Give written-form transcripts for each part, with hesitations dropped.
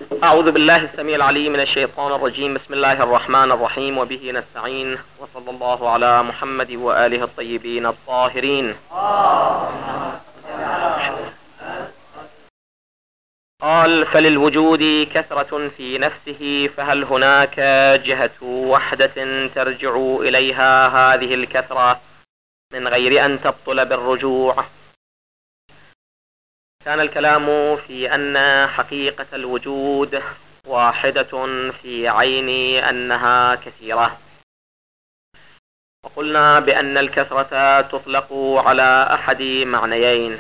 أعوذ بالله السميع العليم من الشيطان الرجيم. بسم الله الرحمن الرحيم، وبه نستعين، وصلى الله على محمد وآله الطيبين الطاهرين. قال: فللوجود كثرة في نفسه، فهل هناك جهة وحدة ترجع إليها هذه الكثرة من غير أن تبطل بالرجوع؟ كان الكلام في أن حقيقة الوجود واحدة في عين أنها كثيرة، وقلنا بأن الكثرة تطلق على أحد معنيين: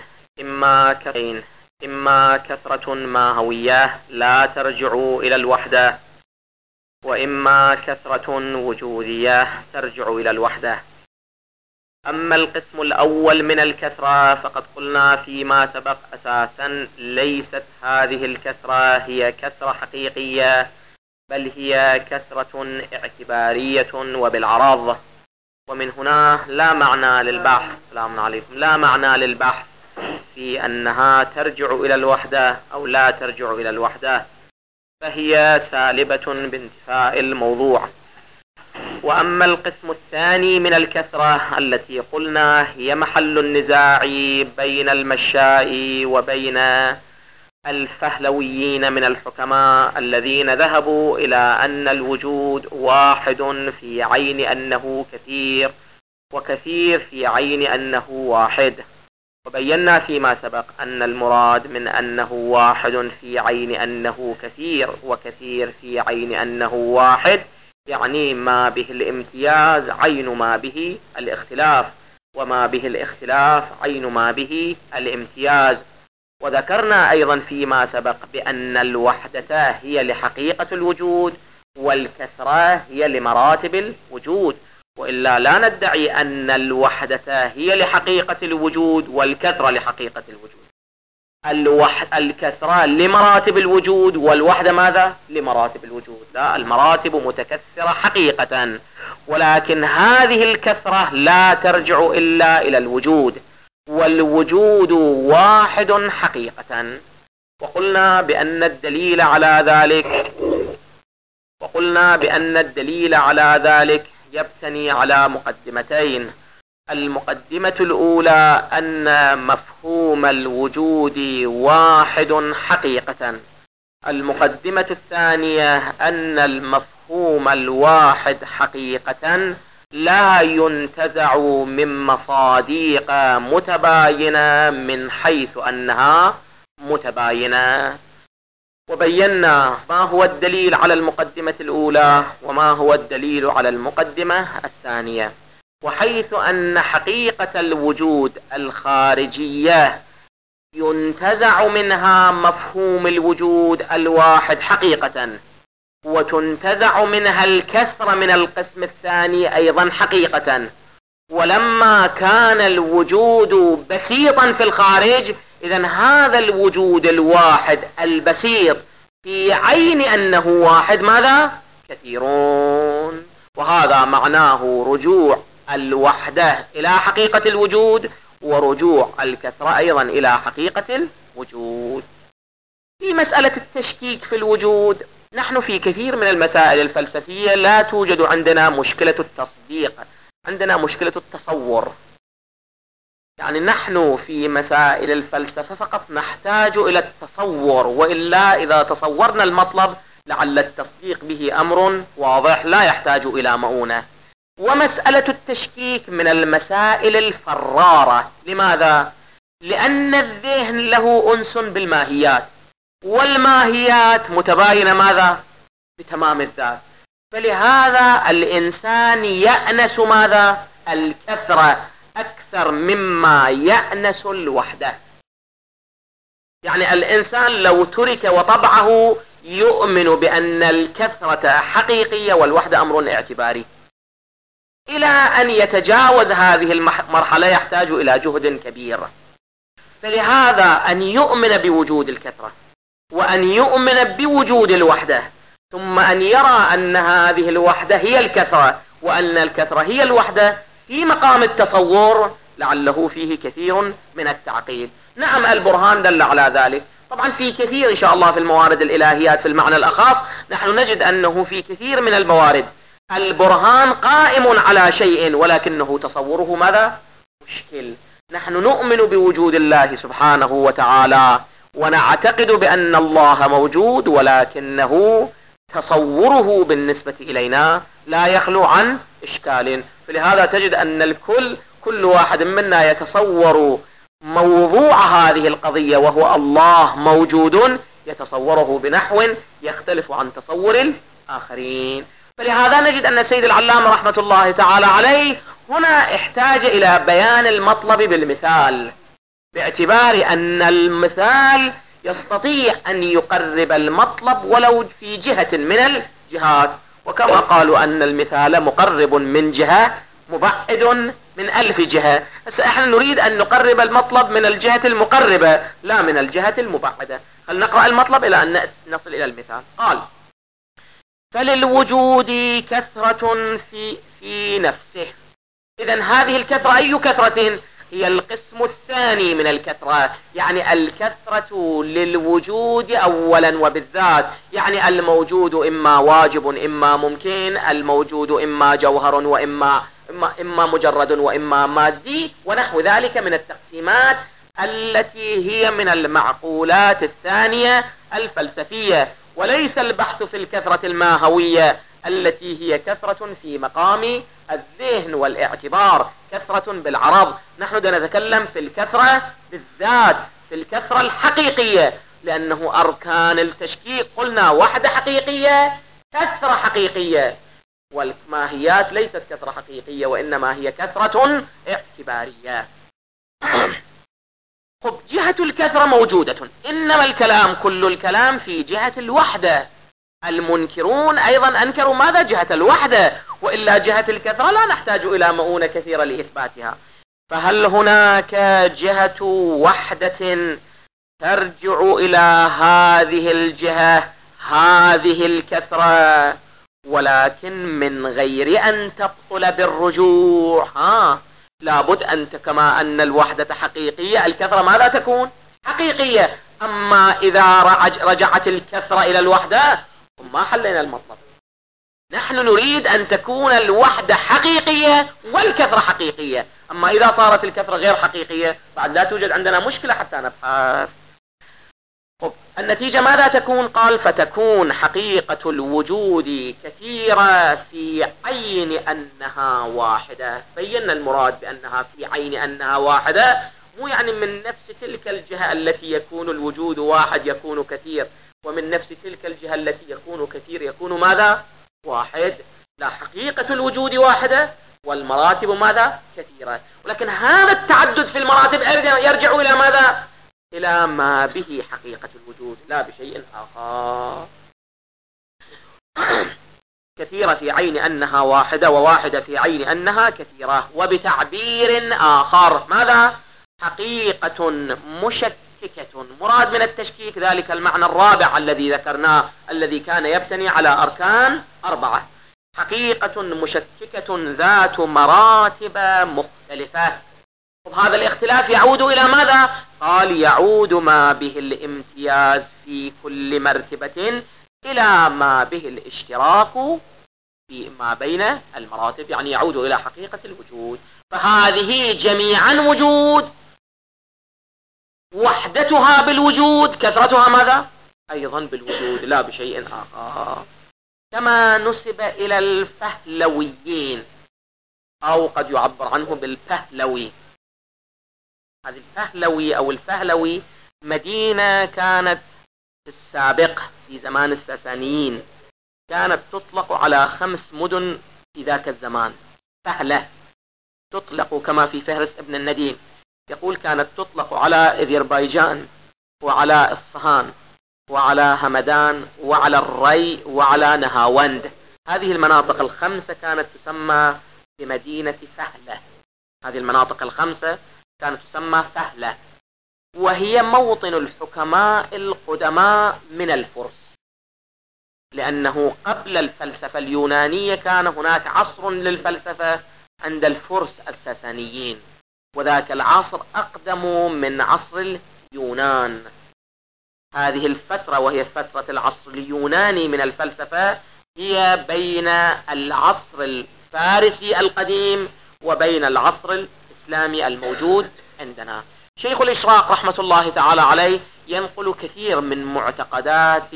إما كثرة ماهوية لا ترجع إلى الوحدة، وإما كثرة وجودية ترجع إلى الوحدة. أما القسم الأول من الكثرة فقد قلنا فيما سبق أساسا ليست هذه الكثرة هي كثرة حقيقية، بل هي كثرة اعتبارية وبالعرض، ومن هنا لا معنى للبحث. السلام عليكم. لا معنى للبحث في أنها ترجع إلى الوحدة أو لا ترجع إلى الوحدة، فهي سالبة بانتفاء الموضوع. وأما القسم الثاني من الكثرة التي قلنا هي محل النزاع بين المشاء وبين الفهلويين من الحكماء الذين ذهبوا إلى أن الوجود واحد في عين أنه كثير، وكثير في عين أنه واحد. وبينا فيما سبق أن المراد من أنه واحد في عين أنه كثير وكثير في عين أنه واحد يعني ما به الامتياز عين ما به الاختلاف، وما به الاختلاف عين ما به الامتياز. وذكرنا أيضا فيما سبق بأن الوحدة هي لحقيقة الوجود، والكثرة هي لمراتب الوجود، وإلا لا ندعي أن الوحدة هي لحقيقة الوجود والكثرة لحقيقة الوجود. الكثرة لمراتب الوجود، والوحدة ماذا؟ لمراتب الوجود. لا، المراتب متكثرة حقيقة، ولكن هذه الكثرة لا ترجع إلا إلى الوجود، والوجود واحد حقيقة. وقلنا بأن الدليل على ذلك يبتني على مقدمتين. المقدمة الأولى أن مفهوم الوجود واحد حقيقة. المقدمة الثانية أن المفهوم الواحد حقيقة لا ينتزع من مصادق متباينة من حيث أنها متباينة. وبينا ما هو الدليل على المقدمة الأولى وما هو الدليل على المقدمة الثانية. وحيث أن حقيقة الوجود الخارجية ينتزع منها مفهوم الوجود الواحد حقيقة، وتنتزع منها الكثرة من القسم الثاني أيضا حقيقة، ولما كان الوجود بسيطا في الخارج، إذن هذا الوجود الواحد البسيط في عين أنه واحد ماذا؟ كثيرون. وهذا معناه رجوع الوحدة إلى حقيقة الوجود، ورجوع الكثرة أيضا إلى حقيقة الوجود. في مسألة التشكيك في الوجود، نحن في كثير من المسائل الفلسفية لا توجد عندنا مشكلة التصديق، عندنا مشكلة التصور. يعني نحن في مسائل الفلسفة فقط نحتاج إلى التصور، وإلا إذا تصورنا المطلب لعل التصديق به أمر واضح لا يحتاج إلى مؤونة. ومسألة التشكيك من المسائل الفرارة. لماذا؟ لأن الذهن له أنس بالماهيات، والماهيات متباينة ماذا؟ بتمام الذات. فلهذا الإنسان يأنس ماذا؟ الكثرة أكثر مما يأنس الوحدة. يعني الإنسان لو ترك وطبعه يؤمن بأن الكثرة حقيقية والوحدة أمر اعتباري. إلى أن يتجاوز هذه المرحلة يحتاج إلى جهد كبير. فلهذا أن يؤمن بوجود الكثرة، وأن يؤمن بوجود الوحدة، ثم أن يرى أن هذه الوحدة هي الكثرة وأن الكثرة هي الوحدة في مقام التصور، لعله فيه كثير من التعقيد. نعم، البرهان دل على ذلك، طبعا في كثير إن شاء الله في الموارد الإلهيات في المعنى الأخص نحن نجد أنه في كثير من الموارد البرهان قائم على شيء ولكنه تصوره ماذا؟ مشكل. نحن نؤمن بوجود الله سبحانه وتعالى ونعتقد بأن الله موجود، ولكنه تصوره بالنسبة إلينا لا يخلو عن إشكال. فلهذا تجد أن كل واحد منا يتصور موضوع هذه القضية وهو الله موجود يتصوره بنحو يختلف عن تصور الآخرين. فلهذا نجد أن السيد العلامة رحمة الله تعالى عليه هنا احتاج إلى بيان المطلب بالمثال، باعتبار أن المثال يستطيع أن يقرب المطلب ولو في جهة من الجهات، وكما قالوا أن المثال مقرب من جهة مبعد من 1000 جهة. بس احنا نريد أن نقرب المطلب من الجهة المقربة لا من الجهة المبعدة. هل نقرأ المطلب إلى أن نصل إلى المثال. قال: فللوجود كثرة في نفسه. إذن هذه الكثرة أي كثرة؟ هي القسم الثاني من الكثرة، يعني الكثرة للوجود أولا وبالذات، يعني الموجود إما واجب إما ممكن، الموجود إما جوهر وإما مجرد وإما مادي، ونحو ذلك من التقسيمات التي هي من المعقولات الثانية الفلسفية. وليس البحث في الكثرة الماهوية التي هي كثرة في مقام الذهن والاعتبار، كثرة بالعرض. نحن نتكلم في الكثرة بالذات، في الكثرة الحقيقية، لأنه أركان التشكيك قلنا وحدة حقيقية كثرة حقيقية، والماهيات ليست كثرة حقيقية وإنما هي كثرة اعتبارية. خب، جهة الكثرة موجودة، إنما الكلام كل الكلام في جهة الوحدة. المنكرون أيضا أنكروا ماذا؟ جهة الوحدة، وإلا جهة الكثرة لا نحتاج إلى مؤونة كثيرة لإثباتها. فهل هناك جهة وحدة ترجع إلى هذه الجهة هذه الكثرة ولكن من غير أن تبطل بالرجوع؟ لابد أن كما أن الوحدة حقيقية الكثرة ماذا تكون؟ حقيقية. أما إذا رجعت الكثرة إلى الوحدة ما حلينا المطلب. نحن نريد أن تكون الوحدة حقيقية والكثرة حقيقية. أما إذا صارت الكثرة غير حقيقية بعد لا توجد عندنا مشكلة حتى نبحث. النتيجة ماذا تكون؟ قال: فتكون حقيقة الوجود كثيرة في عين أنها واحدة. بينا المراد بأنها في عين أنها واحدة، مو يعني من نفس تلك الجهة التي يكون الوجود واحد يكون كثير، ومن نفس تلك الجهة التي يكون كثير يكون ماذا؟ واحد. لا، حقيقة الوجود واحدة والمراتب ماذا؟ كثيرة. ولكن هذا التعدد في المراتب يرجع إلى ماذا؟ إلى ما به حقيقة الوجود لا بشيء آخر. كثيرة في عين أنها واحدة، وواحدة في عين أنها كثيرة. وبتعبير آخر ماذا؟ حقيقة مشككة. مراد من التشكيك ذلك المعنى الرابع الذي ذكرناه الذي كان يبتني على أركان 4. حقيقة مشككة ذات مراتب مختلفة. وهذا الاختلاف يعود إلى ماذا؟ قال: يعود ما به الامتياز في كل مرتبة إلى ما به الاشتراك في ما بين المراتب، يعني يعود إلى حقيقة الوجود. فهذه جميعا وجود، وحدتها بالوجود، كثرتها ماذا؟ أيضا بالوجود لا بشيء آخر. كما نسب إلى الفهلويين، أو قد يعبر عنه بالفهلوي. هذه الفهلوي أو الفهلوي مدينة كانت في السابق في زمان الساسانيين، كانت تطلق على 5 مدن في ذاك الزمان. فهلة تطلق كما في فهرس ابن النديم، يقول كانت تطلق على أذربيجان وعلى إصفهان وعلى همدان وعلى الري وعلى نهاوند. هذه المناطق ال5 كانت تسمى بمدينة فهلة. هذه المناطق ال5 كانت تسمى فهلة، وهي موطن الحكماء القدماء من الفرس، لأنه قبل الفلسفة اليونانية كان هناك عصر للفلسفة عند الفرس الساسانيين، وذاك العصر أقدم من عصر اليونان. هذه الفترة وهي فترة العصر اليوناني من الفلسفة هي بين العصر الفارسي القديم وبين العصر الإسلامي الموجود عندنا. شيخ الإشراق رحمة الله تعالى عليه ينقل كثير من معتقدات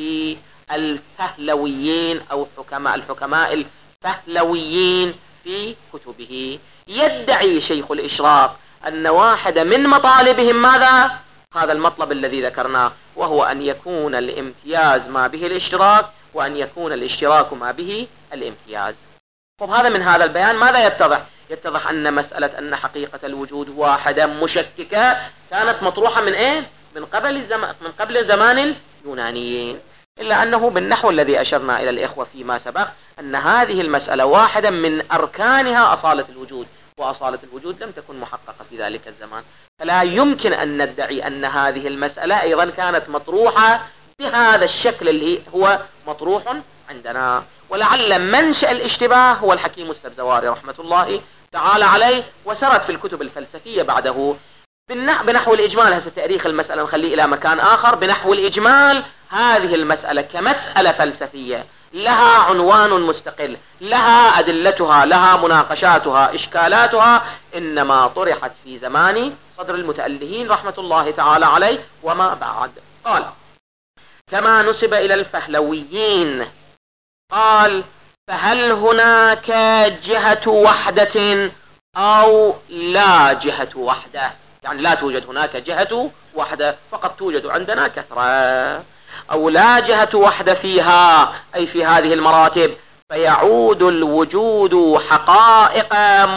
الفهلويين أو الحكماء الفهلويين في كتبه. يدعي شيخ الإشراق أن واحد من مطالبهم ماذا؟ هذا المطلب الذي ذكرناه، وهو أن يكون الامتياز ما به الاشتراك، وأن يكون الاشتراك ما به الامتياز. طب هذا من هذا البيان ماذا يتضح؟ يتضح أن مسألة أن حقيقة الوجود واحدة مشككة كانت مطروحة من إيه؟ من قبل زمان اليونانيين، إلا أنه بالنحو الذي أشرنا إلى الإخوة فيما سبق أن هذه المسألة واحدة من أركانها أصالة الوجود، وأصالة الوجود لم تكن محققة في ذلك الزمان، فلا يمكن أن ندعي أن هذه المسألة أيضا كانت مطروحة بهذا الشكل اللي هو مطروح عندنا. ولعل منشأ الاشتباه هو الحكيم السبزواري رحمة الله تعالى عليه، وسرت في الكتب الفلسفية بعده بنحو الإجمال. هذا تاريخ المسألة نخليه إلى مكان آخر. بنحو الإجمال هذه المسألة كمسألة فلسفية لها عنوان مستقل، لها أدلتها، لها مناقشاتها، إشكالاتها، إنما طرحت في زمان صدر المتألهين رحمة الله تعالى عليه وما بعد. قال كما نسب إلى الفهلويين، قال فهل هناك جهة وحدة أو لا جهة وحدة؟ يعني لا توجد هناك جهة وحدة، فقط توجد عندنا كثرة، أو لا جهة وحدة فيها أي في هذه المراتب، فيعود الوجود حقائق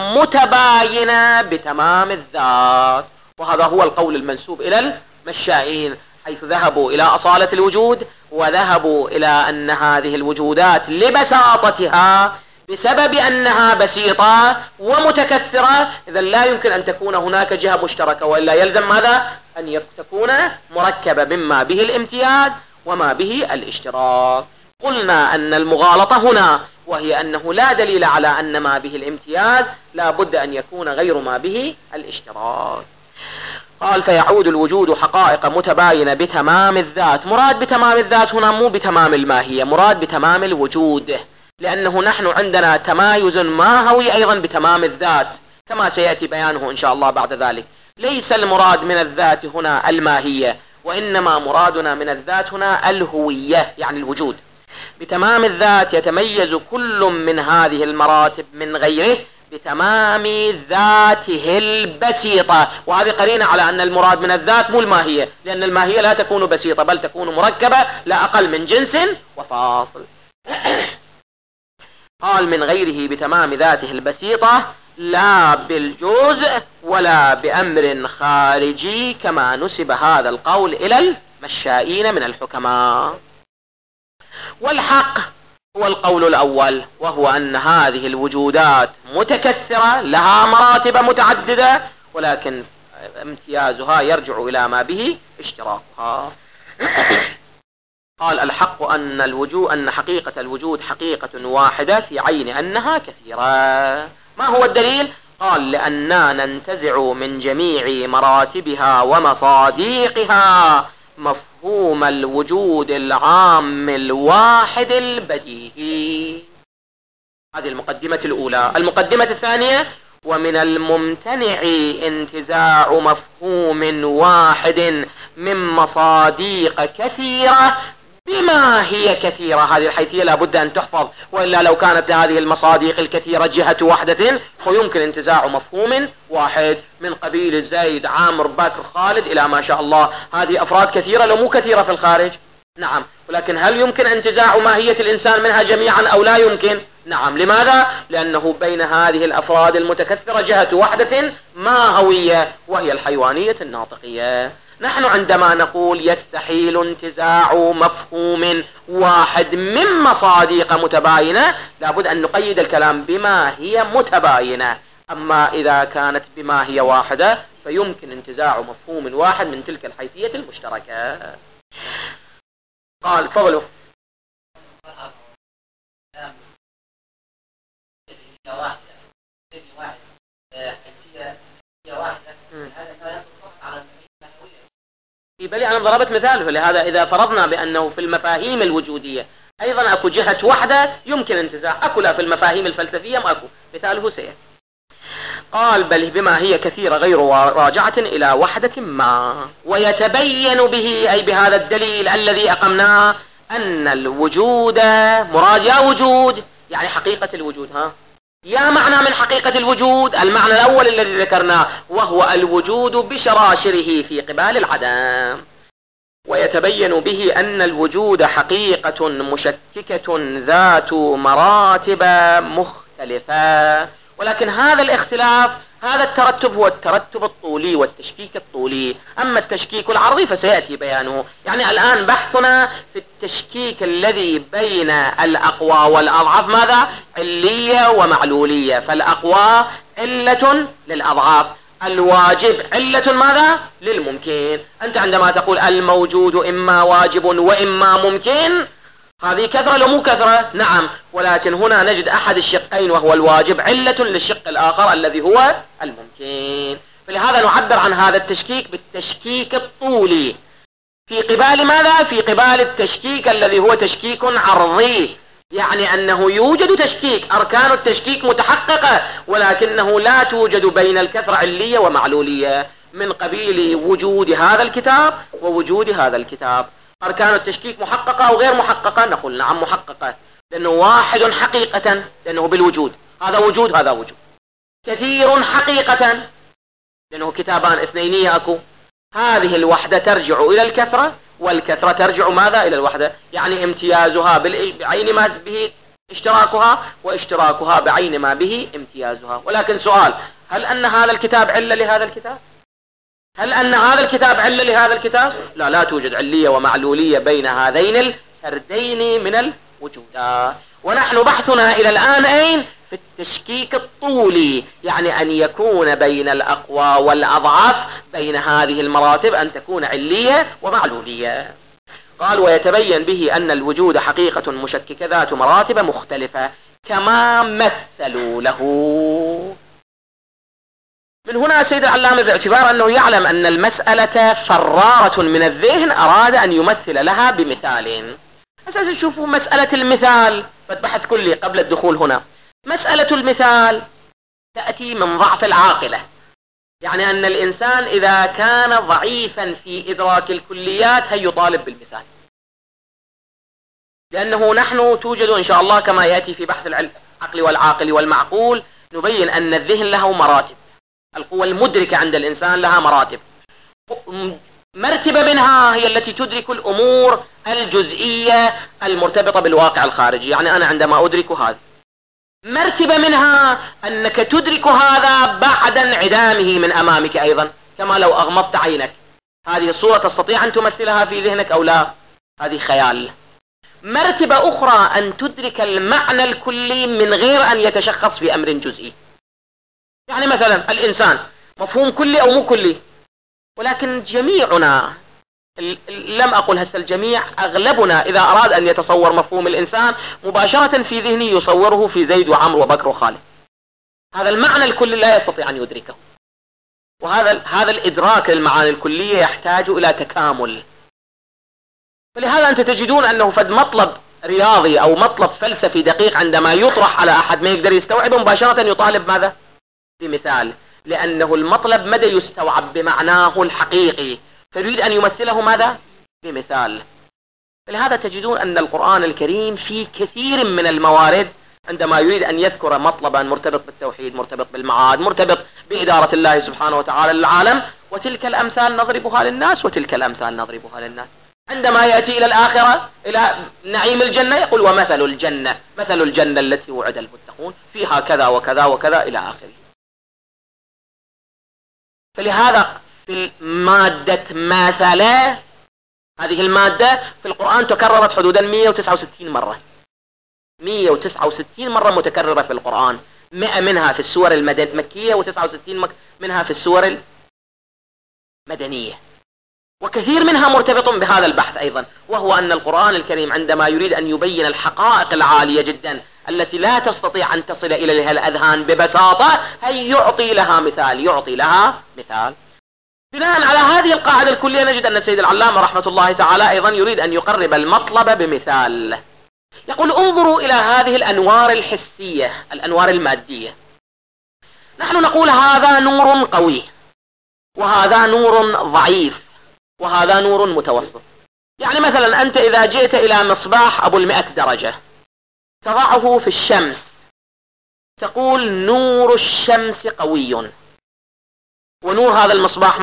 متباينة بتمام الذات. وهذا هو القول المنسوب إلى المشائين، حيث ذهبوا إلى أصالة الوجود، وذهبوا إلى أن هذه الوجودات لبساطتها بسبب أنها بسيطة ومتكثرة إذا لا يمكن أن تكون هناك جهة مشتركة، وإلا يلزم ماذا؟ أن تكون مركبة مما به الامتياز وما به الاشتراك. قلنا أن المغالطة هنا وهي أنه لا دليل على أن ما به الامتياز لا بد أن يكون غير ما به الاشتراك. قال فيعود الوجود حقائق متباينة بتمام الذات. مراد بتمام الذات هنا مو بتمام الماهية، مراد بتمام الوجود، لأنه نحن عندنا تمايز ماهوي أيضا بتمام الذات كما سيأتي بيانه إن شاء الله بعد ذلك. ليس المراد من الذات هنا الماهية، وإنما مرادنا من الذات هنا الهوية، يعني الوجود. بتمام الذات يتميز كل من هذه المراتب من غيره بتمام ذاته البسيطة، وهذه قرينة على أن المراد من الذات مو الماهية، لأن الماهية لا تكون بسيطة بل تكون مركبة لا أقل من جنس وفاصل. قال من غيره بتمام ذاته البسيطة لا بالجزء ولا بأمر خارجي، كما نسب هذا القول إلى المشائين من الحكماء. والحق هو القول الأول، وهو أن هذه الوجودات متكثرة لها مراتب متعددة، ولكن امتيازها يرجع إلى ما به اشتراكها. قال الحق أن حقيقة الوجود حقيقة واحدة في عين أنها كثيرة. ما هو الدليل؟ قال لأننا ننتزع من جميع مراتبها ومصاديقها مفهوم الوجود العام الواحد البديهي. هذه المقدمة الأولى. المقدمة الثانية ومن الممتنع انتزاع مفهوم واحد من مصاديق كثيرة بما هي كثيرة. هذه الحيثية لا بد أن تحفظ، وإلا لو كانت هذه المصاديق الكثيرة جهة وحدة فيمكن انتزاع مفهوم واحد من قبيل زيد عامر بكر خالد إلى ما شاء الله. هذه أفراد كثيرة لو مو كثيرة في الخارج، نعم، ولكن هل يمكن انتزاع ماهية الإنسان منها جميعا أو لا يمكن؟ نعم. لماذا؟ لأنه بين هذه الأفراد المتكثرة جهة وحدة ماهوية وهي الحيوانية الناطقية. نحن عندما نقول يستحيل انتزاع مفهوم واحد من مصاديق متباينة لابد أن نقيد الكلام بما هي متباينة، أما إذا كانت بما هي واحدة فيمكن انتزاع مفهوم واحد من تلك الحيثية المشتركة. قال فضلوا بل أنا ضربت مثال، فلهذا إذا فرضنا بأنه في المفاهيم الوجودية أيضا أكو جهة وحدة يمكن انتزاع، أكو لا في المفاهيم الفلسفية ما أكو، مثاله سيأتي. قال بل بما هي كثيرة غير راجعة إلى وحدة ما، ويتبين به أي بهذا الدليل الذي أقمناه أن الوجود مراد، يا وجود يعني حقيقة الوجود، يا معنى من حقيقة الوجود، المعنى الأول الذي ذكرناه وهو الوجود بشراشره في قبال العدم. ويتبين به أن الوجود حقيقة مشككة ذات مراتب مختلفة، ولكن هذا الاختلاف، هذا الترتب هو الترتب الطولي والتشكيك الطولي، أما التشكيك العرضي فسيأتي بيانه. يعني الآن بحثنا في التشكيك الذي بين الأقوى والأضعاف ماذا؟ علية ومعلولية، فالأقوى علة للأضعاف، الواجب علة ماذا؟ للممكن. أنت عندما تقول الموجود إما واجب وإما ممكن، هذه كثرة لو مو كثرة؟ نعم، ولكن هنا نجد أحد الشقين وهو الواجب علة للشق الآخر الذي هو الممكن، فلهذا نعبر عن هذا التشكيك بالتشكيك الطولي في قبال ماذا؟ في قبال التشكيك الذي هو تشكيك عرضي، يعني أنه يوجد تشكيك، أركان التشكيك متحققة، ولكنه لا توجد بين الكثرة علية ومعلولية، من قبيل وجود هذا الكتاب ووجود هذا الكتاب. أركان التشكيك محققة أو غير محققة؟ نقول نعم محققة، لأنه واحد حقيقة لأنه بالوجود، هذا وجود هذا وجود. كثير حقيقة لأنه كتابان اثنينية أكو، هذه الوحدة ترجع إلى الكثرة والكثرة ترجع ماذا؟ إلى الوحدة، يعني امتيازها بعين ما به اشتراكها واشتراكها بعين ما به امتيازها. ولكن سؤال، هل أن هذا الكتاب علة لهذا الكتاب؟ هل أن هذا الكتاب علة لهذا الكتاب؟ لا، لا توجد علية ومعلولية بين هذين الفردين من الوجودات. ونحن بحثنا إلى الآن أين؟ في التشكيك الطولي، يعني أن يكون بين الأقوى والأضعاف، بين هذه المراتب أن تكون علية ومعلولية. قال ويتبين به أن الوجود حقيقة مشككة ذات مراتب مختلفة كما مثلوا له. من هنا سيد العلامة باعتبار أنه يعلم أن المسألة فرارة من الذهن أراد أن يمثل لها بمثال. أساسا شوفوا مسألة المثال بحث كلي قبل الدخول هنا. مسألة المثال تأتي من ضعف العاقلة، يعني أن الإنسان إذا كان ضعيفا في إدراك الكليات هي يطالب بالمثال، لأنه نحن توجد إن شاء الله كما يأتي في بحث العقل والعاقل والمعقول، نبين أن الذهن له مراتب، القوة المدركة عند الإنسان لها مراتب، مرتبة منها هي التي تدرك الأمور الجزئية المرتبطة بالواقع الخارجي، يعني أنا عندما أدرك هذا، مرتبة منها أنك تدرك هذا بعد انعدامه من أمامك أيضا، كما لو أغمضت عينك، هذه الصورة تستطيع أن تمثلها في ذهنك أو لا؟ هذه خيال. مرتبة أخرى أن تدرك المعنى الكلي من غير أن يتشخص في أمر جزئي، يعني مثلا الإنسان مفهوم كلي أو مو كلي، ولكن جميعنا، لم أقل هسه الجميع، أغلبنا إذا أراد أن يتصور مفهوم الإنسان مباشرة في ذهنه يصوره في زيد وعمر وبكر وخالد، هذا المعنى الكلي لا يستطيع أن يدركه، وهذا الإدراك للمعاني الكلية يحتاج إلى تكامل. فلهذا أنت تجدون أنه فد مطلب رياضي أو مطلب فلسفي دقيق عندما يطرح على أحد ما يقدر يستوعبه مباشرة يطالب ماذا؟ بمثال، لأنه المطلب مدى يستوعب بمعناه الحقيقي، فيريد أن يمثله ماذا؟ بمثال. لهذا تجدون أن القرآن الكريم في كثير من الموارد عندما يريد أن يذكر مطلبا مرتبط بالتوحيد، مرتبط بالمعاد، مرتبط بإدارة الله سبحانه وتعالى للعالم، وتلك الأمثال نضربها للناس وتلك الأمثال نضربها للناس. عندما يأتي إلى الآخرة إلى نعيم الجنة يقول ومثل الجنة، مثل الجنة التي وعد المتقون فيها كذا وكذا وكذا إلى آخره. فلهذا في المادة مثلا، هذه المادة في القرآن تكررت حدودا 169 مرة، 169 مرة متكررة في القرآن، 100 منها في السور المكية و69 منها في السور المدنية، وكثير منها مرتبط بهذا البحث أيضا، وهو أن القرآن الكريم عندما يريد أن يبين الحقائق العالية جدا التي لا تستطيع أن تصل إليها الأذهان ببساطة، هي يعطي لها مثال، يعطي لها مثال. بناء على هذه القاعدة الكلية نجد أن السيد العلامة رحمة الله تعالى أيضا يريد أن يقرب المطلب بمثال. يقول انظروا إلى هذه الأنوار الحسية، الأنوار المادية. نحن نقول هذا نور قوي، وهذا نور ضعيف، وهذا نور متوسط. يعني مثلا أنت إذا جئت إلى مصباح أبو 100 درجة تضعه في الشمس تقول نور الشمس قوي، ونور هذا المصباح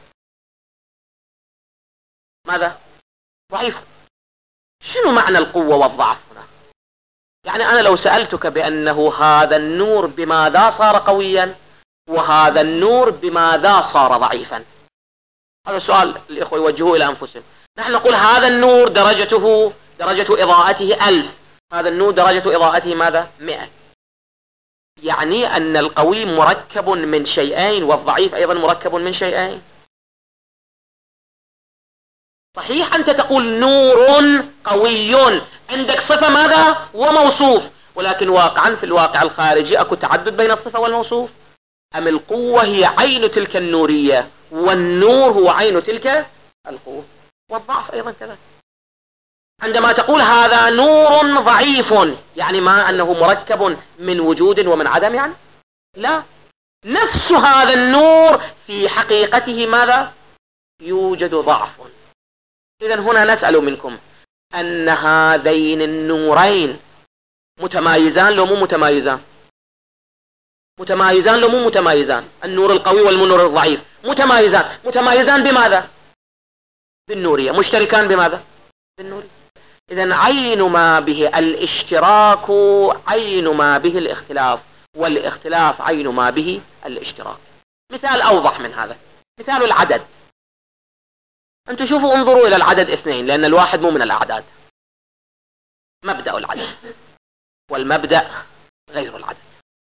ماذا؟ ضعيف. شنو معنى القوة والضعف هنا؟ يعني أنا لو سألتك بأنه هذا النور بماذا صار قويا وهذا النور بماذا صار ضعيفا؟ هذا سؤال الإخوة يوجهوه إلى أنفسهم. نحن نقول هذا النور درجة إضاءته 1000، هذا النور درجة إضاءته ماذا؟ 100. يعني أن القوي مركب من شيئين والضعيف أيضا مركب من شيئين. صحيح أنت تقول نور قوي، عندك صفة ماذا؟ وموصوف، ولكن واقعا في الواقع الخارجي أكو تعدد بين الصفة والموصوف. أم القوة هي عين تلك النورية، والنور هو عين تلك القوة، والضعف أيضا كذا. عندما تقول هذا نور ضعيف يعني ما أنه مركب من وجود ومن عدم، يعني لا، نفس هذا النور في حقيقته ماذا؟ يوجد ضعف. إذا هنا نسأل منكم أن هذين النورين متمايزان لو مو متمايزان؟ متمايزان لو مو متمايزان؟ النور القوي والنور الضعيف متمايزان بماذا؟ بالنورية. مشتركان بماذا؟ بالنورية. إذا عين ما به الاشتراك عين ما به الاختلاف، والاختلاف عين ما به الاشتراك. مثال أوضح من هذا، مثال العدد. أنتم شوفوا، انظروا إلى العدد 2، لأن الواحد مو من الأعداد. مبدأ العدد والمبدأ غير العدد.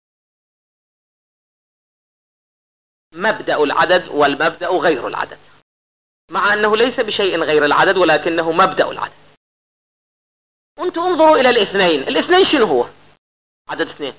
مبدأ العدد والمبدأ غير العدد، مع أنه ليس بشيء غير العدد ولكنه مبدأ العدد. أنتم انظروا إلى الاثنين شنو هو؟ عدد 2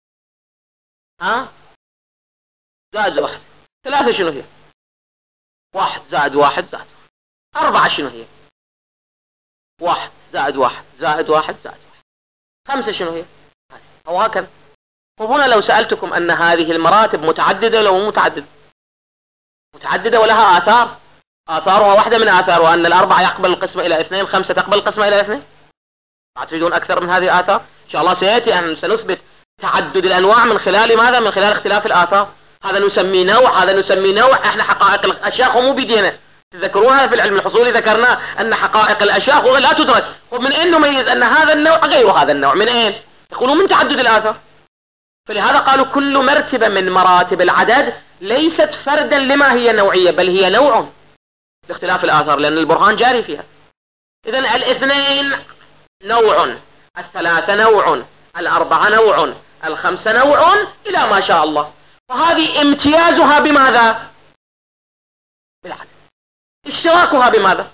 زائد 1. 3 شنو هي؟ 1 زائد 1 زائد 1. 4 شنو هي؟ 1 زائد 1 زائد 1 زائد 1. 5 شنو هي؟ أو هكذا. وهنا لو سألتكم أن هذه المراتب متعددة ولا مو متعددة؟ متعددة ولها آثارها واحدة من آثارها أن 4 يقبل القسمة إلى 2، 5 تقبل القسمة إلى 2. ما تريدون أكثر من هذه الآثار؟ إن شاء الله سيأتي أن سنثبت تعدد الأنواع من خلال ماذا؟ من خلال اختلاف الآثار. هذا نسميه نوع، هذا نسميه نوع. احنا حقائق الأشياء مو بيدينا. تذكروها في العلم الحصولي ذكرنا أن حقائق الأشياء لا تدرك. ومن أين نميز أن هذا النوع غير هذا النوع؟ من أين؟ يقولون من تعدد الآثار. فلهذا قالوا كل مرتبة من مراتب العدد ليست فردا لما هي نوعية، بل هي نوع لاختلاف الآثار، لأن البرهان جاري فيها. إذن 2 نوع، 3 نوع، 4 نوع، 5 نوع، إلى ما شاء الله. وهذه امتيازها بماذا؟ بالعدد. اشتراكها بماذا؟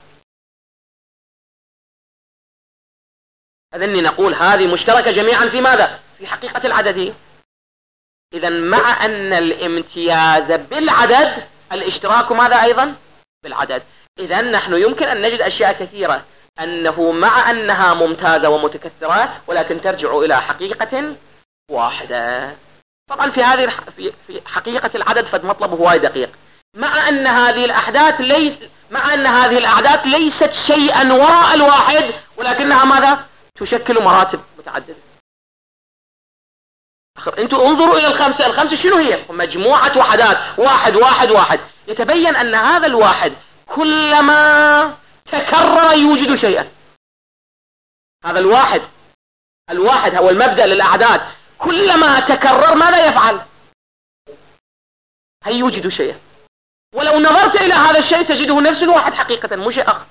إذن نقول هذه مشتركة جميعا في ماذا؟ في حقيقة العددية. إذن مع أن الامتياز بالعدد، الاشتراك ماذا أيضا؟ بالعدد. إذن نحن يمكن أن نجد أشياء كثيرة أنه مع أنها ممتازة ومتكثرة ولكن ترجع إلى حقيقة واحدة. طبعا في حقيقة العدد فد مطلب هواي دقيق. مع أن هذه الأعداد ليست شيئا وراء الواحد، ولكنها ماذا؟ تشكل مراتب متعددة. انتوا انظروا إلى الخمسة شنو هي؟ مجموعة وحدات، 1 1 1. يتبين أن هذا الواحد كلما تكرر يوجد شيئا. هذا الواحد هو المبدأ للأعداد، كلما تكرر ماذا يفعل؟ هل يوجد شيئا. ولو نظرت إلى هذا الشيء تجده نفس الواحد حقيقة، مو شيء آخر.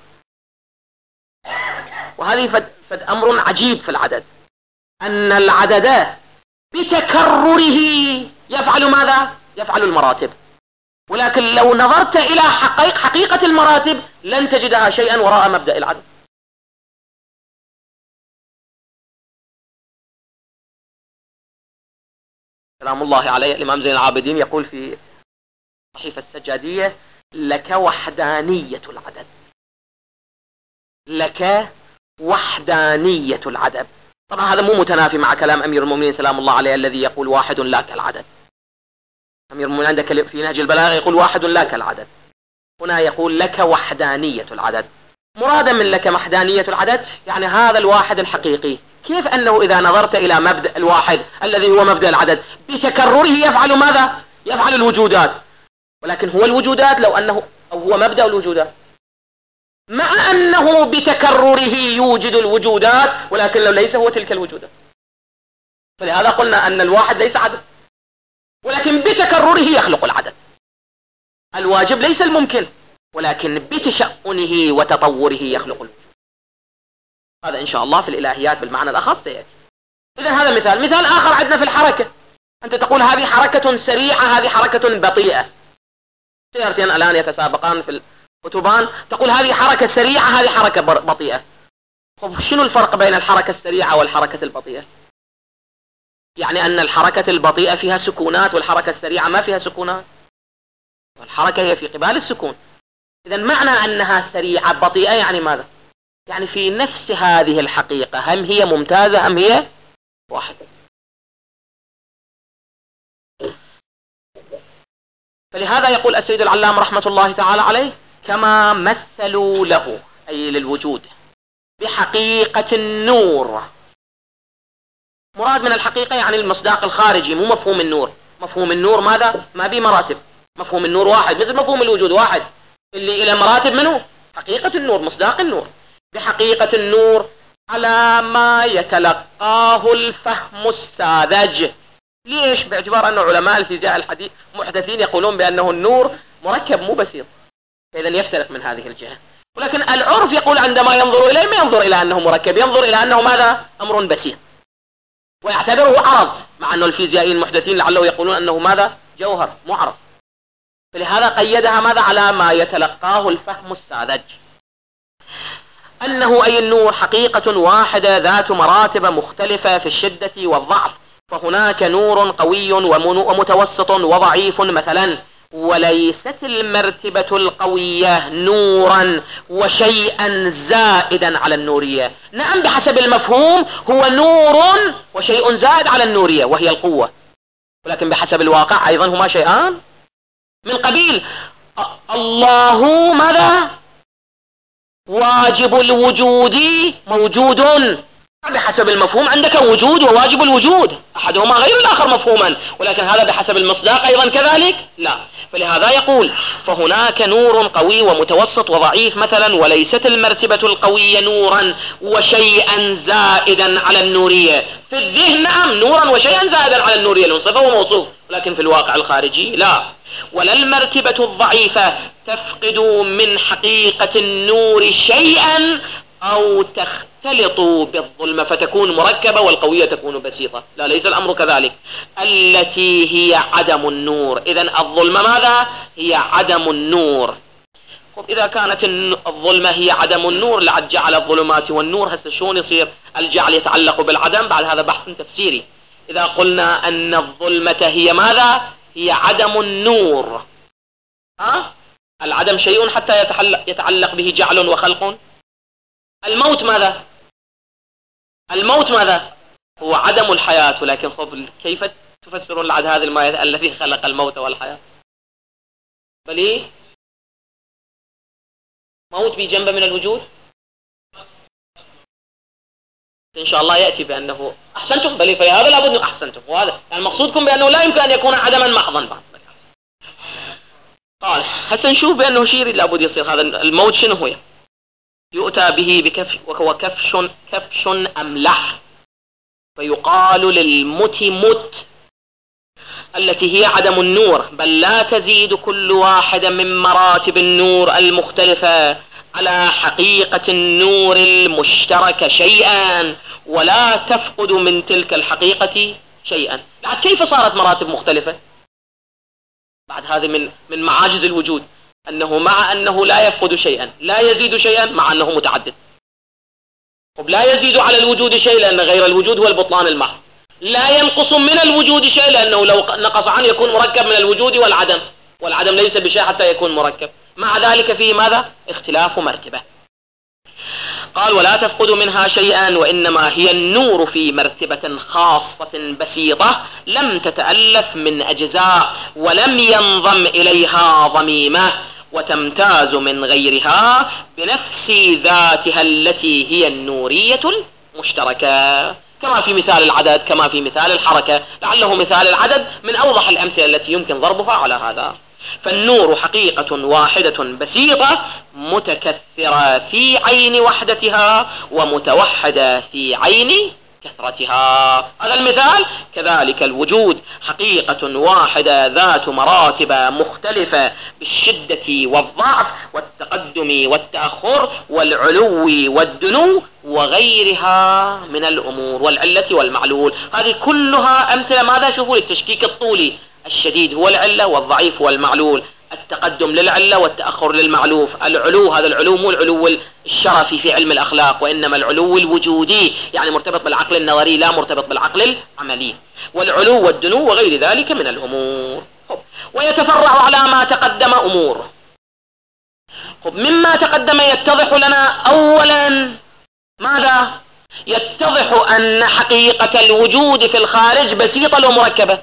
وهذه فد أمر عجيب في العدد، أن العدد بتكرره يفعل ماذا؟ يفعل المراتب. ولكن لو نظرت إلى حقيقة المراتب لن تجدها شيئا وراء مبدأ العدد. سلام الله عليه الإمام زين العابدين يقول في صحيفة السجادية: لك وحدانية العدد. لك وحدانية العدد. طبعا هذا مو متنافي مع كلام أمير المؤمنين سلام الله عليه الذي يقول واحد لا كالعدد. أمير المؤمنين عندك في نهج البلاغة يقول واحد لا كالعدد، هنا يقول لك وحدانية العدد. مرادا من لك وحدانية العدد يعني هذا الواحد الحقيقي، كيف أنه إذا نظرت إلى مبدأ الواحد الذي هو مبدأ العدد بتكرره يفعل ماذا؟ يفعل الوجودات، ولكن هو الوجودات لو أنه أو هو مبدأ الوجودات، مع أنه بتكرره يوجد الوجودات، ولكن لو ليس هو تلك الوجودات. فلهذا قلنا أن الواحد ليس عدد، ولكن بتكرره يخلق العدد. الواجب ليس الممكن، ولكن بتشأنه وتطوره يخلق الوجود. هذا إن شاء الله في الإلهيات بالمعنى الأخص سيأتي. إذن هذا مثال آخر عندنا في الحركة. أنت تقول هذه حركة سريعة، هذه حركة بطيئة. سيارتين الآن يتسابقان في الكتبان، تقول هذه حركة سريعة هذه حركة بطيئة. طب شنو الفرق بين الحركة السريعة والحركة البطيئة؟ يعني أن الحركة البطيئة فيها سكونات والحركة السريعة ما فيها سكونات، والحركة هي في قبال السكون. إذن معنى أنها سريعة بطيئة يعني ماذا؟ يعني في نفس هذه الحقيقة هم هي ممتازة أم هي واحدة. فلهذا يقول السيد العلام رحمة الله تعالى عليه كما مثلوا له أي للوجود بحقيقة النور. مراد من الحقيقة يعني المصداق الخارجي، مو مفهوم النور. مفهوم النور ماذا؟ ما بمراتب. مفهوم النور واحد مثل مفهوم الوجود واحد، اللي إلى مراتب منه حقيقة النور مصداق النور. بحقيقة النور على ما يتلقاه الفهم الساذج. ليش؟ باعتبار أن علماء الفيزياء الحديث محدثين يقولون بأنه النور مركب مو بسيط، فإذا يفترق من هذه الجهة. ولكن العرف يقول عندما ينظر إليه ما ينظر إلى أنه مركب، ينظر إلى أنه ماذا؟ أمر بسيط، ويعتبره عرض، مع أن الفيزيائيين المحدثين لعله يقولون أنه ماذا؟ جوهر معرض. فلهذا قيدها ماذا؟ على ما يتلقاه الفهم الساذج. أنه أي النور حقيقة واحدة ذات مراتب مختلفة في الشدة والضعف. فهناك نور قوي ومتوسط وضعيف مثلا، وليست المرتبة القوية نورا وشيئا زائدا على النورية. نعم بحسب المفهوم هو نور وشيء زائد على النورية وهي القوة، ولكن بحسب الواقع أيضا هما شيئان من قبيل الله ماذا؟ واجب الوجود موجود. بحسب المفهوم عندك وجود وواجب الوجود، أحدهما غير الآخر مفهوما، ولكن هذا بحسب المصداق أيضا كذلك لا. فلهذا يقول فهناك نور قوي ومتوسط وضعيف مثلا، وليست المرتبة القوية نورا وشيئا زائدا على النورية. في الذهن نعم نورا وشيئا زائدا على النورية لنصفه وموصوف، لكن في الواقع الخارجي لا. ولا المرتبة الضعيفة تفقد من حقيقة النور شيئا أو تختلط بالظلمة فتكون مركبة، والقوية تكون بسيطة. لا، ليس الأمر كذلك. التي هي عدم النور. إذن الظلمة ماذا؟ هي عدم النور. إذا كانت الظلمة هي عدم النور لعد جعل الظلمات والنور، هسه شلون يصير الجعل يتعلق بالعدم؟ بعد هذا بحث تفسيري. إذا قلنا أن الظلمة هي ماذا؟ هي عدم النور. العدم شيء حتى يتعلق به جعل وخلق. الموت ماذا؟ الموت ماذا؟ هو عدم الحياة. ولكن كيف تفسرون لعد هذه الماء الذي خلق الموت والحياة؟ بل موت بجنب من الوجود إن شاء الله يأتي بأنه أحسنتم. بل فهذا لابد أن أحسنتم، وهذا يعني مقصودكم بأنه لا يمكن أن يكون عدما محضا. قال هسه نشوف بأنه شيء لابد يصير. هذا الموت شنو هو؟ يؤتى به بكفش، وهو كفش أملح، فيقال للمت مت، التي هي عدم النور. بل لا تزيد كل واحد من مراتب النور المختلفة على حقيقة النور المشترك شيئا، ولا تفقد من تلك الحقيقة شيئا. بعد كيف صارت مراتب مختلفة؟ بعد هذه من معاجز الوجود، أنه مع أنه لا يفقد شيئا لا يزيد شيئا مع أنه متعدد. لا يزيد على الوجود شيء لأن غير الوجود هو البطلان المحض. لا ينقص من الوجود شيء لأنه لو نقص عنه يكون مركب من الوجود والعدم. والعدم ليس بشيء حتى يكون مركب، مع ذلك فيه ماذا؟ اختلاف مرتبة. قال ولا تفقد منها شيئا وإنما هي النور في مرتبة خاصة بسيطة لم تتألف من أجزاء ولم ينضم إليها ضميمة، وتمتاز من غيرها بنفس ذاتها التي هي النورية المشتركة، كما في مثال العدد، كما في مثال الحركة، لعله مثال العدد من أوضح الأمثلة التي يمكن ضربها على هذا. فالنور حقيقة واحدة بسيطة متكثرة في عين وحدتها ومتوحدة في عين كثرتها. هذا المثال. كذلك الوجود حقيقة واحدة ذات مراتب مختلفة بالشدة والضعف والتقدم والتأخر والعلو والدنو وغيرها من الأمور والعلة والمعلول. هذه كلها أمثلة ماذا؟ شوفوا التشكيك الطولي، الشديد هو العلة والضعيف هو المعلول، التقدم للعلة والتأخر للمعلوف، العلو هذا العلو مو العلو الشرفي في علم الأخلاق، وإنما العلو الوجودي يعني مرتبط بالعقل النظري لا مرتبط بالعقل العملي، والعلو والدنو وغير ذلك من الأمور. ويتفرع على ما تقدم أمور. مما تقدم يتضح لنا أولا ماذا؟ يتضح أن حقيقة الوجود في الخارج بسيطة لو مركبة.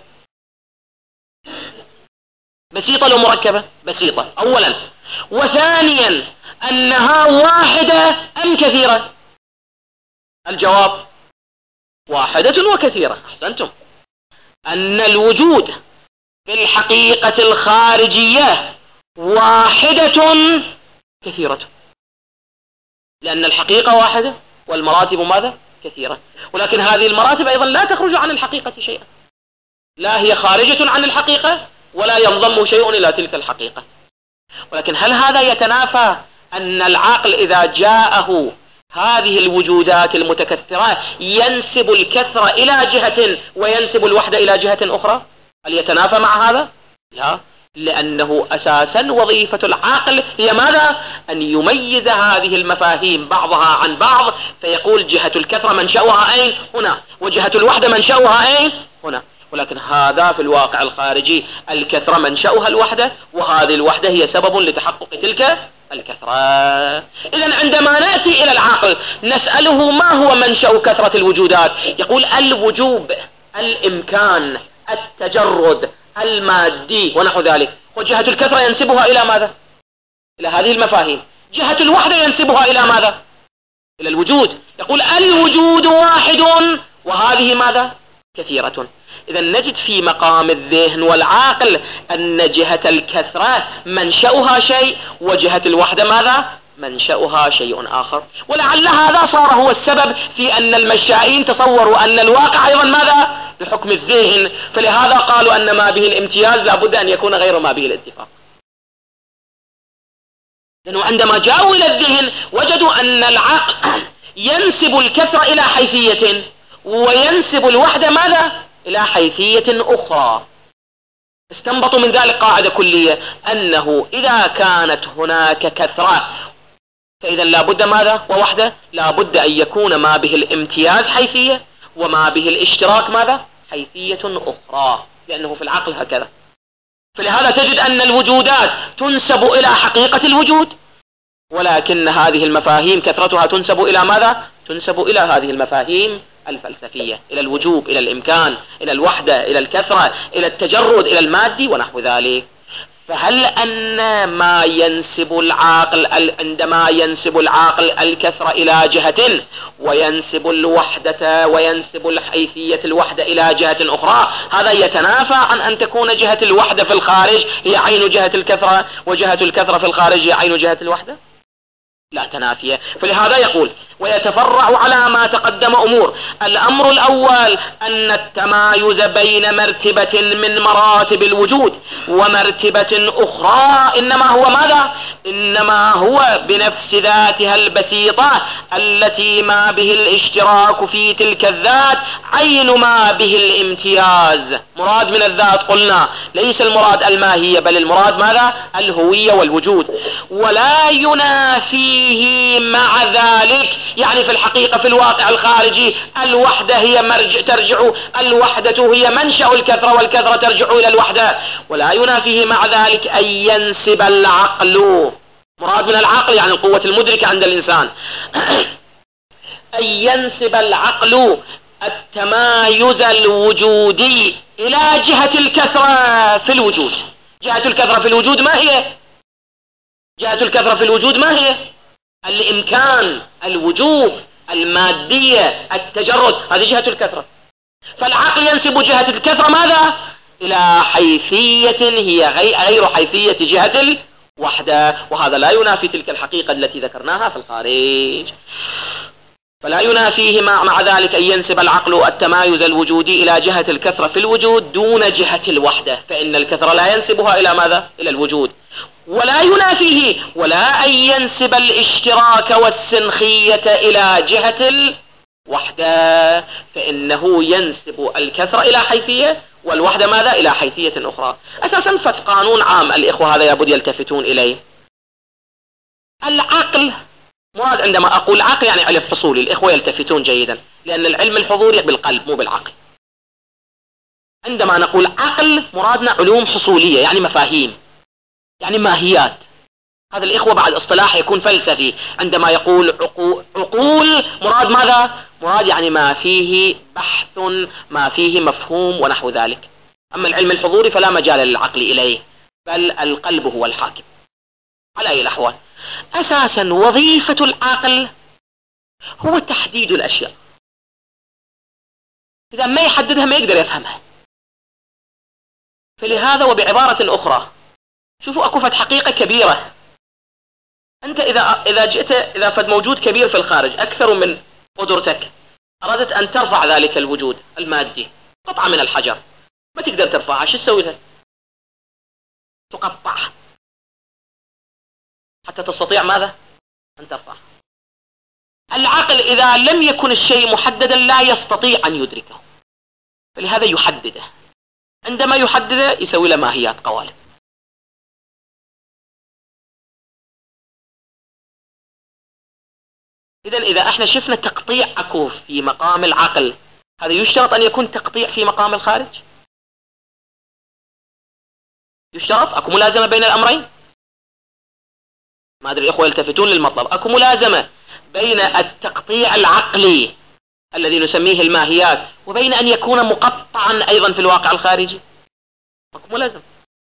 بسيطة لو مركبة؟ بسيطة أولا. وثانيا أنها واحدة أم كثيرة؟ الجواب واحدة وكثيرة. أحسنتم. أن الوجود في الحقيقة الخارجية واحدة كثيرة، لأن الحقيقة واحدة والمراتب ماذا؟ كثيرة. ولكن هذه المراتب أيضا لا تخرج عن الحقيقة شيئا، لا هي خارجة عن الحقيقة ولا ينضم شيء إلى تلك الحقيقة. ولكن هل هذا يتنافى أن العقل إذا جاءه هذه الوجودات المتكثرة ينسب الكثرة إلى جهة وينسب الوحدة إلى جهة أخرى؟ هل يتنافى مع هذا؟ لا، لأنه أساسا وظيفة العقل هي ماذا؟ أن يميز هذه المفاهيم بعضها عن بعض، فيقول جهة الكثرة منشأها أين؟ هنا، وجهة الوحدة منشأها أين؟ هنا. ولكن هذا في الواقع الخارجي الكثرة منشأها الوحدة، وهذه الوحدة هي سبب لتحقق تلك الكثرة. إذا عندما نأتي إلى العقل نسأله ما هو منشأ كثرة الوجودات؟ يقول الوجوب، الإمكان، التجرد، المادي ونحو ذلك. وجهة الكثرة ينسبها إلى ماذا؟ إلى هذه المفاهيم. جهة الوحدة ينسبها إلى ماذا؟ إلى الوجود. يقول الوجود واحد وهذه ماذا؟ كثيرة. إذا نجد في مقام الذهن والعقل أن جهة الكثرة منشأها شيء وجهة الوحدة ماذا؟ منشأها شيء آخر. ولعل هذا صار هو السبب في أن المشائين تصوروا أن الواقع أيضا ماذا؟ بحكم الذهن، فلهذا قالوا أن ما به الامتياز لابد أن يكون غير ما به الاتفاق. لأنه عندما جاءوا إلى الذهن وجدوا أن العقل ينسب الكثرة إلى حيثية وينسب الوحدة ماذا؟ إلى حيثية أخرى. استنبطوا من ذلك قاعدة كلية، أنه إذا كانت هناك كثرة فإذا لابد ماذا؟ ووحدة، لابد أن يكون ما به الامتياز حيثية وما به الاشتراك ماذا؟ حيثية أخرى، لأنه في العقل هكذا. فلهذا تجد أن الوجودات تنسب إلى حقيقة الوجود، ولكن هذه المفاهيم كثرتها تنسب إلى ماذا؟ تنسب إلى هذه المفاهيم الفلسفية، إلى الوجوب، إلى الإمكان، إلى الوحدة، إلى الكثرة، إلى التجرد، إلى المادي ونحو ذلك. فهل أن ما ينسب العاقل عندما ينسب العاقل الكثرة إلى جهة وينسب الوحدة وينسب الحيثية الوحدة إلى جهة أخرى، هذا يتنافى عن أن تكون جهة الوحدة في الخارج هي عين جهة الكثرة وجهة الكثرة في الخارج هي عين جهة الوحدة؟ لا تنافية. فلهذا يقول ويتفرع على ما تقدم أمور. الأمر الأول أن التمايز بين مرتبة من مراتب الوجود ومرتبة أخرى إنما هو ماذا؟ إنما هو بنفس ذاتها البسيطة التي ما به الاشتراك في تلك الذات عين ما به الامتياز. مراد من الذات قلنا ليس المراد الماهية، بل المراد ماذا؟ الهوية والوجود. ولا ينافيه مع ذلك يعني في الحقيقة في الواقع الخارجي الوحدة هي الوحدة هي منشأ الكثرة، والكثرة ترجع إلى الوحدة. ولا ينافيه مع ذلك أن ينسب العقل، مراد من العقل يعني القوة المدركة عند الإنسان، أن ينسب العقل التمايز الوجودي إلى جهة الكثرة في الوجود. جهة الكثرة في الوجود ما هي؟ جهة الكثرة في الوجود ما هي؟ الإمكان، الوجود، المادية، التجرد، هذه جهة الكثرة. فالعقل ينسب جهة الكثرة ماذا؟ إلى حيثية هي غير حيثية جهة الوحدة، وهذا لا ينافي تلك الحقيقة التي ذكرناها في الخارج. فلا ينافيه مع ذلك أن ينسب العقل التمايز الوجودي إلى جهة الكثرة في الوجود دون جهة الوحدة، فإن الكثرة لا ينسبها إلى ماذا؟ إلى الوجود. ولا ينافيه ولا أن ينسب الاشتراك والسنخية إلى جهة الوحدة، فإنه ينسب الكثرة إلى حيثية والوحدة ماذا؟ إلى حيثية أخرى. أساسا فقانون عام الإخوة هذا يبدو يلتفتون إليه. العقل مراد، عندما أقول عقل يعني علم فصولي، الإخوة يلتفتون جيدا، لأن العلم الحضوري بالقلب مو بالعقل. عندما نقول عقل مرادنا علوم حصولية، يعني مفاهيم، يعني ماهيات. هذا الإخوة بعد اصطلاح يكون فلسفي. عندما يقول عقول مراد ماذا؟ مراد يعني ما فيه بحث، ما فيه مفهوم ونحو ذلك. أما العلم الحضوري فلا مجال للعقل إليه، بل القلب هو الحاكم. على أي الأحوال أساسا وظيفة العقل هو تحديد الأشياء. إذا ما يحددها ما يقدر يفهمها. فلهذا وبعبارة أخرى، شوفوا أكو فد حقيقة كبيرة. أنت إذا فد موجود كبير في الخارج أكثر من قدرتك، أردت أن ترفع ذلك الوجود المادي، قطعة من الحجر ما تقدر ترفعها، شو تسوي لها؟ تقطعها حتى تستطيع ماذا؟ أن ترفعها. العقل إذا لم يكن الشيء محددا لا يستطيع أن يدركه، فلهذا يحدده. عندما يحدده يسوي له ماهيات، قوالب. إذا احنا شفنا تقطيع أكو في مقام العقل، هذا يشترط أن يكون تقطيع في مقام الخارج؟ يشترط؟ أكو ملازمة بين الأمرين؟ ما أدري الإخوة يلتفتون للمطلب. أكو ملازمة بين التقطيع العقلي الذي نسميه الماهيات وبين أن يكون مقطعا أيضا في الواقع الخارجي؟ أكو ملازمة،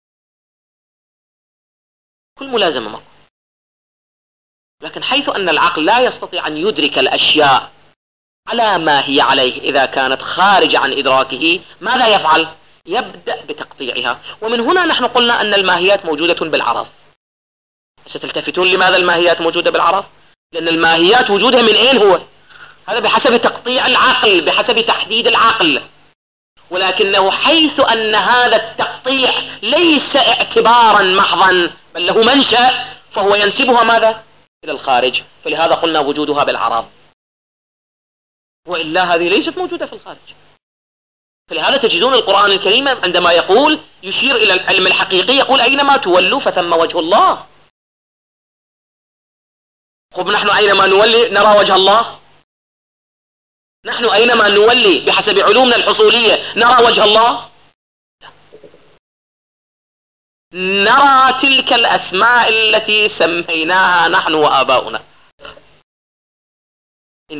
كل ملازمة ماكو. لكن حيث أن العقل لا يستطيع أن يدرك الأشياء على ما هي عليه إذا كانت خارج عن إدراكه، ماذا يفعل؟ يبدأ بتقطيعها. ومن هنا نحن قلنا أن الماهيات موجودة بالعرض. ستلتفتون لماذا الماهيات موجودة بالعرض؟ لأن الماهيات وجودها من أين هو؟ هذا بحسب تقطيع العقل، بحسب تحديد العقل. ولكنه حيث أن هذا التقطيع ليس اعتبارا محضا بل له منشأ، فهو ينسبها ماذا؟ إلى الخارج. فلهذا قلنا وجودها بالعرض، وإلا هذه ليست موجودة في الخارج. فلهذا تجدون القرآن الكريم عندما يقول يشير إلى العلم الحقيقي يقول أينما تولوا فثم وجه الله. خب نحن أينما نولي نرى وجه الله؟ نحن أينما نولي بحسب علومنا الحصولية نرى وجه الله؟ نرى تلك الأسماء التي سميناها نحن وآباؤنا. إن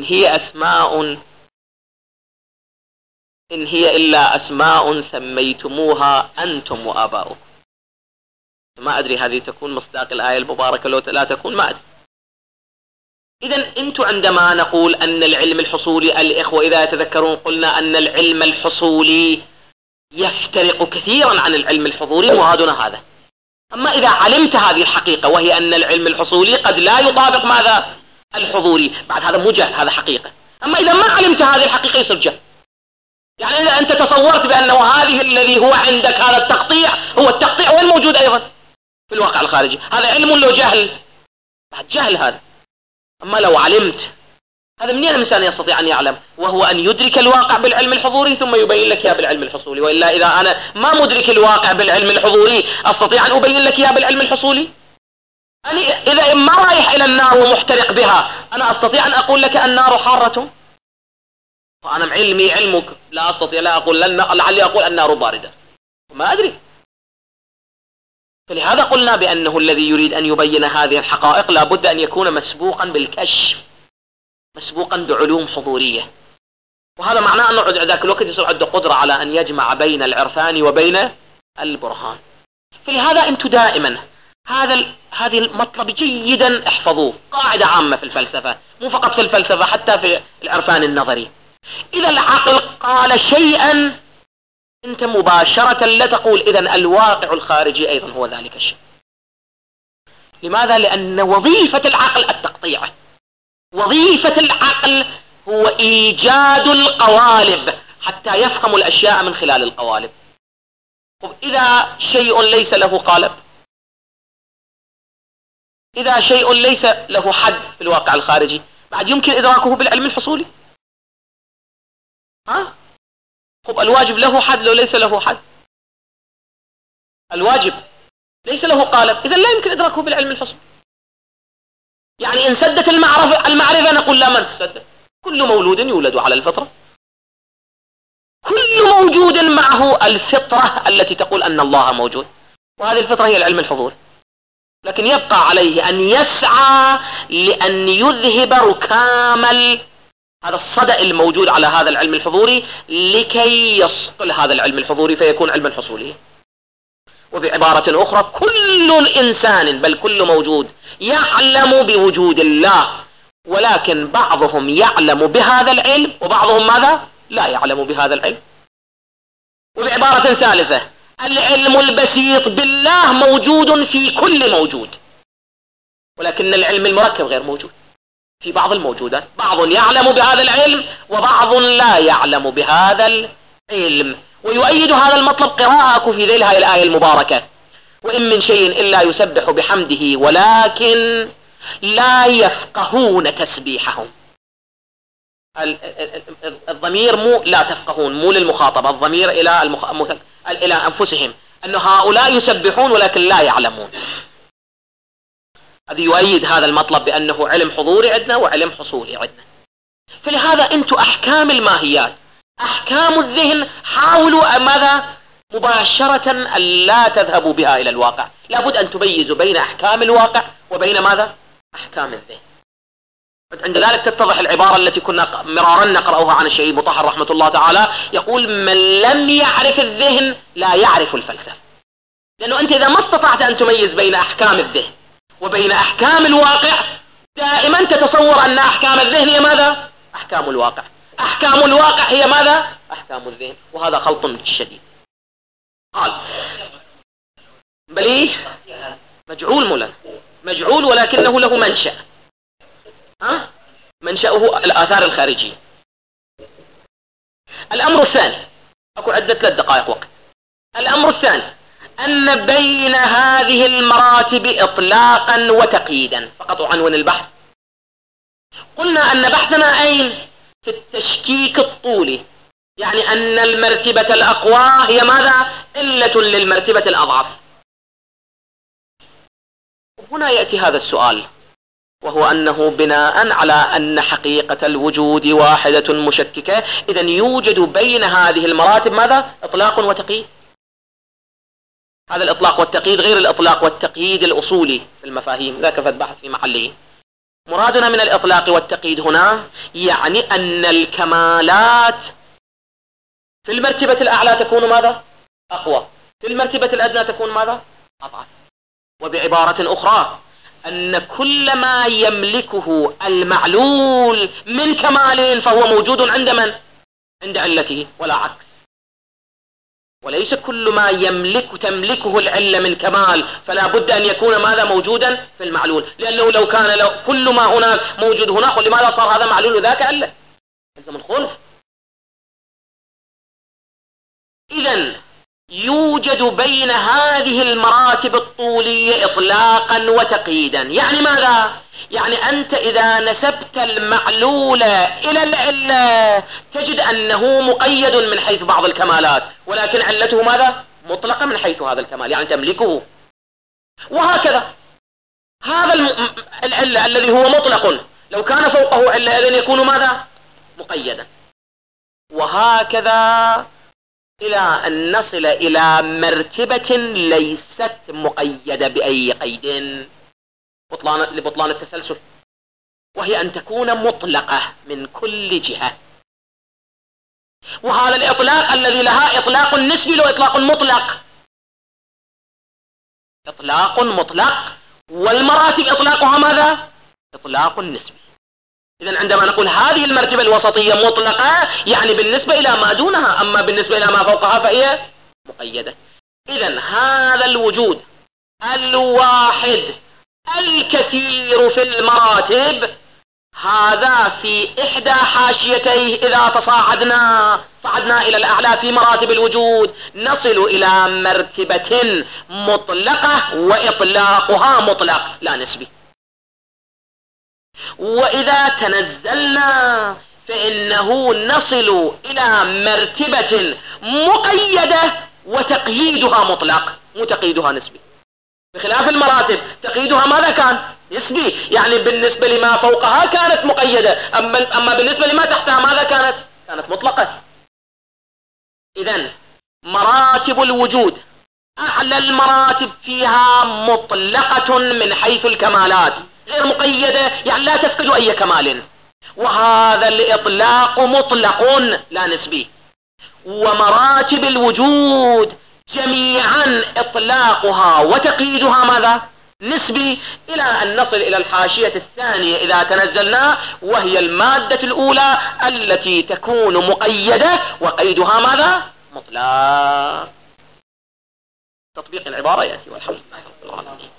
هي إلا أسماء سميتموها أنتم وآباؤكم. ما أدري هذه تكون مصداق الآية المباركة لو لا تكون، ما أدري. إذن أنتم عندما نقول أن العلم الحصولي، الإخوة إذا يتذكرون قلنا أن العلم الحصولي يفترق كثيرا عن العلم الحضوري، مرادنا هذا. أما إذا علمت هذه الحقيقة وهي أن العلم الحصولي قد لا يطابق ماذا؟ الحضوري، بعد هذا مو جهل، هذا حقيقة. أما إذا ما علمت هذه الحقيقة يصير جهل. يعني إذا أنت تصورت بأنه هذه الذي هو عندك هذا التقطيع هو التقطيع وين موجود أيضا في الواقع الخارجي، هذا علم له جهل، بعد جهل هذا. أما لو علمت هذا، منين الإنسان يستطيع أن يعلم؟ وهو أن يدرك الواقع بالعلم الحضوري ثم يبين لك إياه بالعلم الحصولي. وإلا إذا أنا ما مدرك الواقع بالعلم الحضوري أستطيع أن أبين لك إياه بالعلم الحصولي؟ أنا إذا ما رايح إلى النار ومحترق بها، أنا أستطيع أن أقول لك النار حارة؟ فأنا علمي علمك، لا أستطيع، لا أقول لعلي أقول النار باردة، ما أدري. فلهذا قلنا بأنه الذي يريد أن يبين هذه الحقائق لا بد أن يكون مسبوقا بالكشف، مسبوقا بعلوم حضورية. وهذا معناه أنه ذاك الوقت يصير عنده قدرة على أن يجمع بين العرفان وبين البرهان. فلهذا أنتم دائما هذه المطلب جيدا احفظوه، قاعدة عامة في الفلسفة، مو فقط في الفلسفة، حتى في العرفان النظري. إذا العقل قال شيئا أنت مباشرة لا تقول إذن الواقع الخارجي أيضا هو ذلك الشيء. لماذا؟ لأن وظيفة العقل التقطيع، وظيفة العقل هو إيجاد القوالب حتى يفهم الأشياء من خلال القوالب. إذا شيء ليس له قالب، إذا شيء ليس له حد في الواقع الخارجي، بعد يمكن إدراكه بالعلم الحصولي؟ الواجب له حد لو ليس له حد؟ الواجب ليس له قالب، إذا لا يمكن إدراكه بالعلم الحصولي. يعني إن سدت المعرفة نقول لا، من تسدد؟ كل مولود يولد على الفطرة، كل موجود معه الفطرة التي تقول أن الله موجود، وهذه الفطرة هي العلم الحضوري. لكن يبقى عليه أن يسعى لأن يذهب ركام هذا الصدأ الموجود على هذا العلم الحضوري لكي يصقل هذا العلم الحضوري فيكون علما حصوليا. وبعبارة أخرى كل إنسان بل كل موجود يعلم بوجود الله، ولكن بعضهم يعلم بهذا العلم وبعضهم ماذا؟ لا يعلم بهذا العلم. وبعبارة ثالثة العلم البسيط بالله موجود في كل موجود، ولكن العلم المركب غير موجود في بعض الموجودات. بعض يعلم بهذا العلم وبعض لا يعلم بهذا العلم. ويؤيد هذا المطلب قراءة في ذيل هذه الآية المباركة: وإن من شيء إلا يسبح بحمده ولكن لا يفقهون تسبيحهم. الضمير مو لا تفقهون، مو للمخاطبة، الضمير إلى أنفسهم، أن هؤلاء يسبحون ولكن لا يعلمون. هذا يؤيد هذا المطلب بأنه علم حضوري عندنا وعلم حصولي عندنا. فلهذا أنتم أحكام الماهيات، أحكام الذهن، حاولوا ماذا؟ مباشرة أن لا تذهبوا بها إلى الواقع. لابد أن تميزوا بين أحكام الواقع وبين ماذا؟ أحكام الذهن. عند ذلك تتضح العبارة التي كنا مرارا نقرأها عن الشيخ مطهر رحمة الله تعالى، يقول: من لم يعرف الذهن لا يعرف الفلسفة. لأنه أنت إذا ما استطعت أن تميز بين أحكام الذهن وبين أحكام الواقع، دائما تتصور أن أحكام الذهن هي ماذا؟ أحكام الواقع. أحكام الواقع هي ماذا؟ أحكام الذهن، وهذا خلط شديد. قال بليه مجعول مولا، مجعول ولكنه له منشأ. منشأه الآثار الخارجية. الأمر الثاني، أكو عدة 3 دقائق وقت. الأمر الثاني أن بين هذه المراتب إطلاقا وتقييدا، فقط عنوان البحث. قلنا أن بحثنا أين؟ في التشكيك الطولي، يعني أن المرتبة الأقوى هي ماذا؟ إلة للمرتبة الأضعف. هنا يأتي هذا السؤال، وهو أنه بناء على أن حقيقة الوجود واحدة مشككة، إذن يوجد بين هذه المراتب ماذا؟ إطلاق وتقييد. هذا الإطلاق والتقييد غير الإطلاق والتقييد الأصولي في المفاهيم، ذاك فالبحث في محله. مرادنا من الإطلاق والتقييد هنا يعني أن الكمالات في المرتبة الأعلى تكون ماذا؟ أقوى، في المرتبة الأدنى تكون ماذا؟ أضعف. وبعبارة أخرى أن كل ما يملكه المعلول من كمال فهو موجود عند من؟ عند علته، ولا عكس. وليس كل ما تملكه العلة من كمال فلا بد أن يكون ماذا؟ موجودا في المعلول، لأنه لو كان كل ما هناك موجود هناك، لماذا صار هذا معلول وذاك علة؟ لازم الخلف. إذن يوجد بين هذه المراتب الطولية إطلاقا وتقييدا. يعني ماذا؟ يعني أنت إذا نسبت المعلول إلى العلة تجد أنه مقيد من حيث بعض الكمالات، ولكن علته ماذا؟ مطلقة من حيث هذا الكمال، يعني تملكه. وهكذا هذا العلة الذي هو مطلق لو كان فوقه علة إذن يكون ماذا؟ مقيدا. وهكذا إلى أن نصل إلى مرتبة ليست مقيدة بأي قيد لبطلان التسلسل، وهي أن تكون مطلقة من كل جهة. وهذا الإطلاق الذي لها إطلاق نسبي له إطلاق مطلق، إطلاق مطلق، والمراتب إطلاقها ماذا؟ إطلاق نسبي. إذن عندما نقول هذه المرتبة الوسطية مطلقة يعني بالنسبة إلى ما دونها، أما بالنسبة إلى ما فوقها فهي مقيدة. إذن هذا الوجود الواحد الكثير في المراتب، هذا في إحدى حاشيتيه إذا صعدنا إلى الأعلى في مراتب الوجود نصل إلى مرتبة مطلقة وإطلاقها مطلق لا نسبي. وإذا تنزلنا فإنه نصل إلى مرتبة مقيدة وتقييدها مطلق وتقييدها نسبي، بخلاف المراتب تقييدها ماذا كان؟ نسبي، يعني بالنسبة لما فوقها كانت مقيدة، أما بالنسبة لما تحتها ماذا كانت مطلقة. إذن مراتب الوجود أعلى المراتب فيها مطلقة من حيث الكمالات، غير مقيدة يعني لا تفقد أي كمال، وهذا الإطلاق مطلق لا نسبي. ومراتب الوجود جميعا إطلاقها وتقييدها ماذا؟ نسبي، إلى أن نصل إلى الحاشية الثانية إذا تنزلنا، وهي المادة الأولى التي تكون مقيدة وقيدها ماذا؟ مطلق. تطبيق العبارة يأتي والحمد لله رب العالمين.